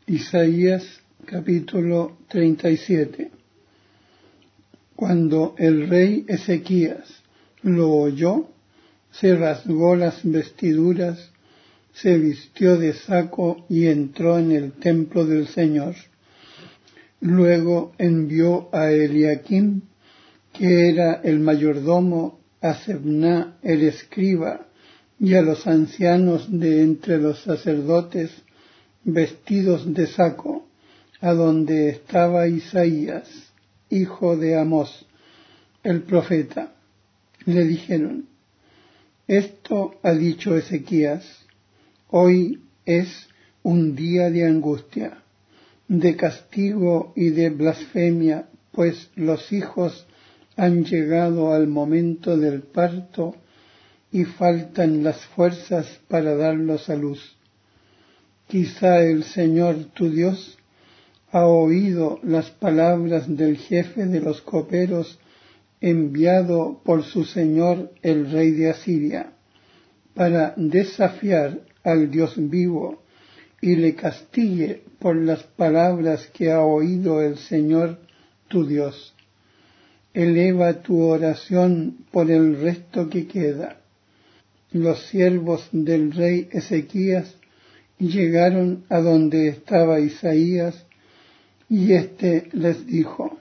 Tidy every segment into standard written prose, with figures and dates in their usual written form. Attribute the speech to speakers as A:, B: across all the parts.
A: Isaías capítulo 37. Cuando el rey Ezequías lo oyó, se rasgó las vestiduras, se vistió de saco y entró en el templo del Señor. Luego envió a Eliaquim, que era el mayordomo, a Sebna el escriba, y a los ancianos de entre los sacerdotes, vestidos de saco, a donde estaba Isaías, hijo de Amós, el profeta. Le dijeron: esto ha dicho Ezequías: hoy es un día de angustia, de castigo y de blasfemia, pues los hijos han llegado al momento del parto y faltan las fuerzas para darlos a luz. Quizá el Señor tu Dios ha oído las palabras del jefe de los coperos enviado por su señor el rey de Asiria, para desafiar al Dios vivo, y le castigue por las palabras que ha oído el Señor tu Dios. Eleva tu oración por el resto que queda. Los siervos del rey Ezequías llegaron a donde estaba Isaías, y éste les dijo: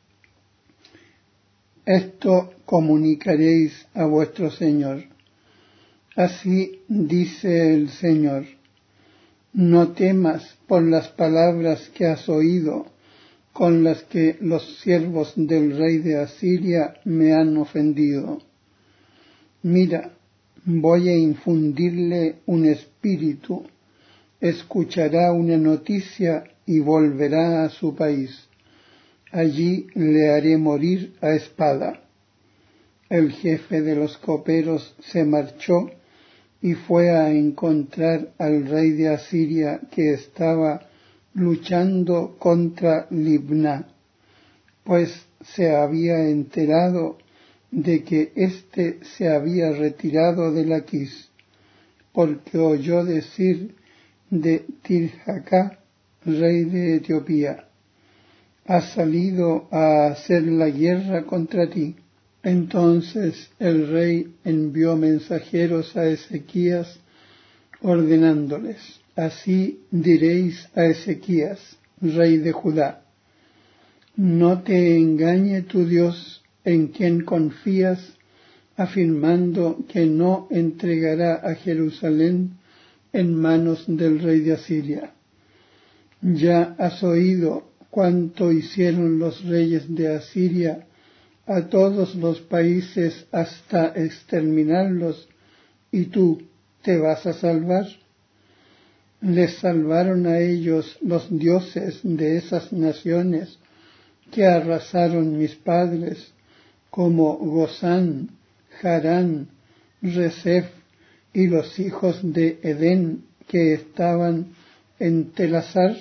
A: esto comunicaréis a vuestro Señor. Así dice el Señor: no temas por las palabras que has oído, con las que los siervos del rey de Asiria me han ofendido. Mira, voy a infundirle un espíritu, escuchará una noticia y volverá a su país. Allí le haré morir a espada. El jefe de los coperos se marchó y fue a encontrar al rey de Asiria, que estaba luchando contra Libná, pues se había enterado de que éste se había retirado de Laquis, porque oyó decir de Tirhacá, rey de Etiopía: ha salido a hacer la guerra contra ti. Entonces el rey envió mensajeros a Ezequías, ordenándoles: así diréis a Ezequías, rey de Judá: no te engañe tu Dios, en quien confías, afirmando que no entregará a Jerusalén en manos del rey de Asiria. Ya has oído cuánto hicieron los reyes de Asiria a todos los países hasta exterminarlos, y tú te vas a salvar. Les salvaron a ellos los dioses de esas naciones que arrasaron mis padres, como Gozán, Harán, Resef y los hijos de Edén que estaban en Telasar.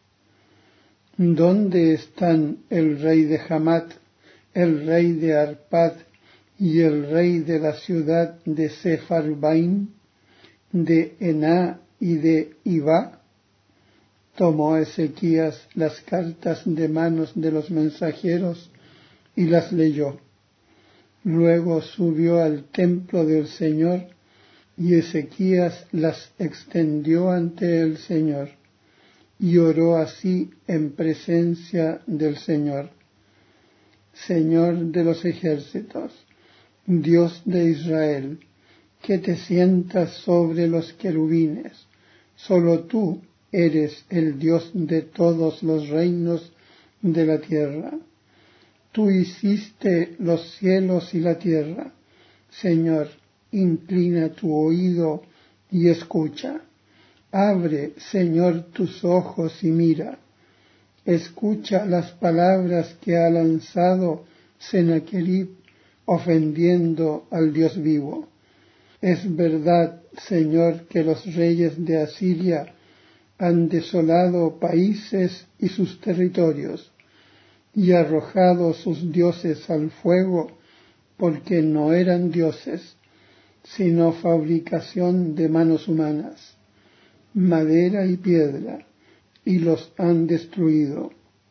A: ¿Dónde están el rey de Hamat, el rey de Arpad y el rey de la ciudad de Sepharvaim, de Ená y de Iva? Tomó Ezequías las cartas de manos de los mensajeros y las leyó. Luego subió al templo del Señor, y Ezequías las extendió ante el Señor, y oró así en presencia del Señor: Señor de los ejércitos, Dios de Israel, que te sientas sobre los querubines, solo tú eres el Dios de todos los reinos de la tierra. Tú hiciste los cielos y la tierra. Señor, inclina tu oído y escucha. Abre, Señor, tus ojos y mira. Escucha las palabras que ha lanzado Sennacherib, ofendiendo al Dios vivo. Es verdad, Señor, que los reyes de Asiria han desolado países y sus territorios, y arrojado sus dioses al fuego, porque no eran dioses, sino fabricación de manos humanas, madera y piedra, y los han destruido.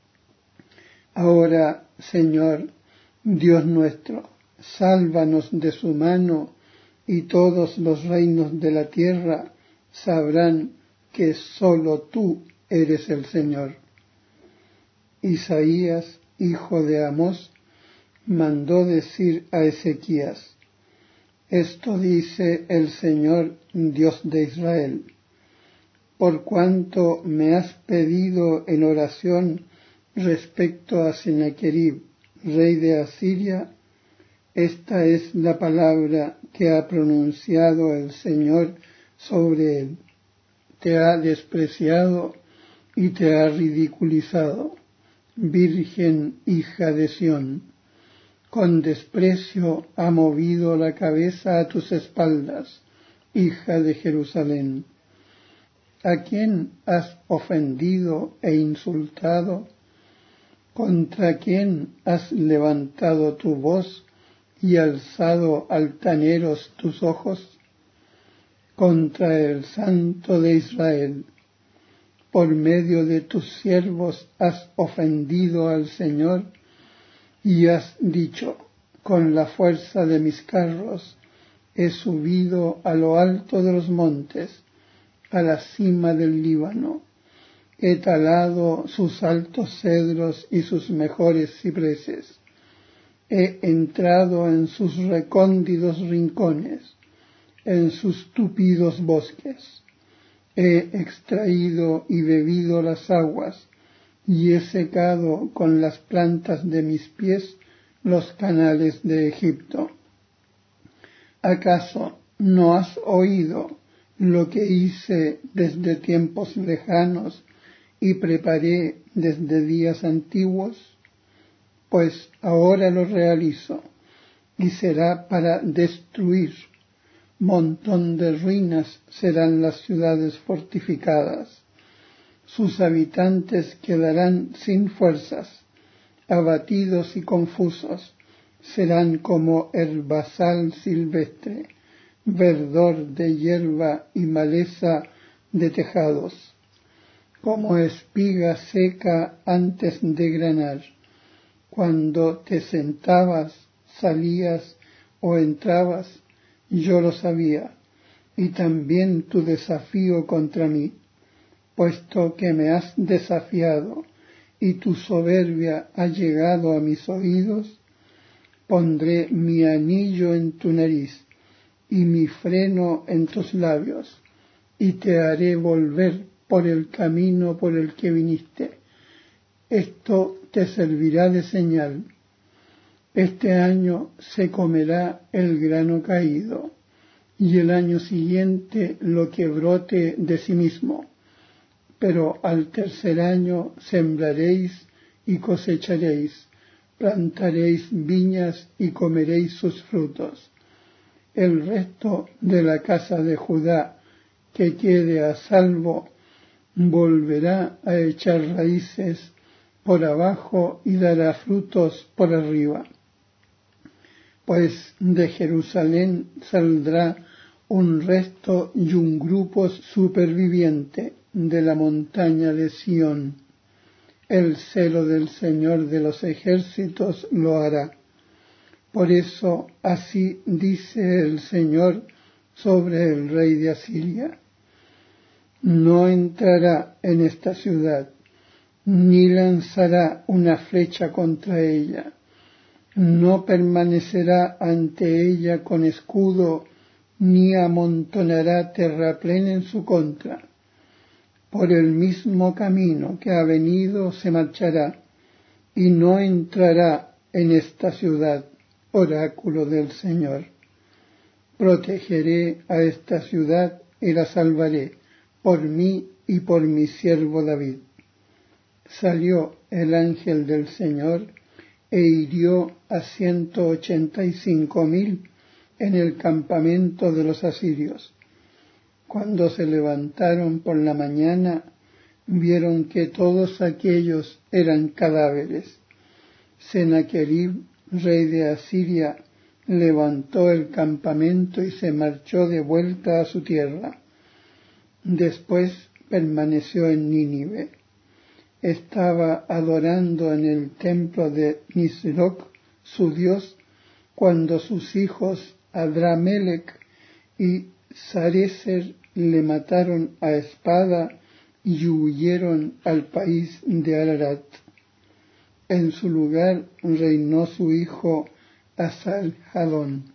A: Ahora, Señor, Dios nuestro, sálvanos de su mano, y todos los reinos de la tierra sabrán que sólo tú eres el Señor. Isaías, hijo de Amós, mandó decir a Ezequías: esto dice el Señor, Dios de Israel: por cuanto me has pedido en oración respecto a Sennacherib, rey de Asiria, esta es la palabra que ha pronunciado el Señor sobre él. Te ha despreciado y te ha ridiculizado, Virgen hija de Sión. Con desprecio ha movido la cabeza a tus espaldas, hija de Jerusalén. ¿A quién has ofendido e insultado? ¿Contra quién has levantado tu voz y alzado altaneros tus ojos? Contra el Santo de Israel. Por medio de tus siervos has ofendido al Señor y has dicho: con la fuerza de mis carros he subido a lo alto de los montes, a la cima del Líbano. He talado sus altos cedros y sus mejores cipreses. He entrado en sus recónditos rincones, en sus tupidos bosques. He extraído y bebido las aguas, y he secado con las plantas de mis pies los canales de Egipto. ¿Acaso no has oído lo que hice desde tiempos lejanos y preparé desde días antiguos? Pues ahora lo realizo, y será para destruir. Montón de ruinas serán las ciudades fortificadas. Sus habitantes quedarán sin fuerzas, abatidos y confusos. Serán como herbazal silvestre, verdor de hierba y maleza de tejados, como espiga seca antes de granar. Cuando te sentabas, salías o entrabas, yo lo sabía, y también tu desafío contra mí, puesto que me has desafiado y tu soberbia ha llegado a mis oídos. Pondré mi anillo en tu nariz y mi freno en tus labios, y te haré volver por el camino por el que viniste. Esto te servirá de señal. Este año se comerá el grano caído, y el año siguiente lo que brote de sí mismo. Pero al tercer año sembraréis y cosecharéis, plantaréis viñas y comeréis sus frutos. El resto de la casa de Judá que quede a salvo volverá a echar raíces por abajo y dará frutos por arriba. Pues de Jerusalén saldrá un resto y un grupo superviviente de la montaña de Sión. El celo del Señor de los ejércitos lo hará. Por eso así dice el Señor sobre el rey de Asiria: no entrará en esta ciudad, ni lanzará una flecha contra ella, no permanecerá ante ella con escudo, ni amontonará terraplén en su contra. Por el mismo camino que ha venido se marchará, y no entrará en esta ciudad, oráculo del Señor. Protegeré a esta ciudad y la salvaré, por mí y por mi siervo David. Salió el ángel del Señor e hirió a 185,000 en el campamento de los asirios. Cuando se levantaron por la mañana, vieron que todos aquellos eran cadáveres. Sennacherib, rey de Asiria, levantó el campamento y se marchó de vuelta a su tierra. Después permaneció en Nínive. estaba adorando en el templo de Nisroch, su dios, cuando sus hijos Adramelech y Sarecer le mataron a espada y huyeron al país de Ararat. En su lugar reinó su hijo Asarhadón.